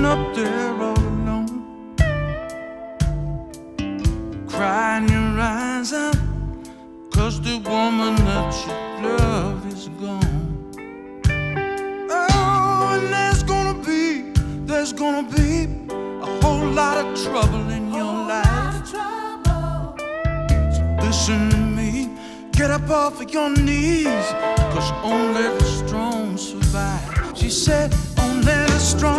up there all alone, crying your eyes out, 'cause the woman that you love is gone. Oh, and there's gonna be a whole lot of trouble in your life. So listen to me, get up off of your knees, 'cause only the strong survive. She said, only the strong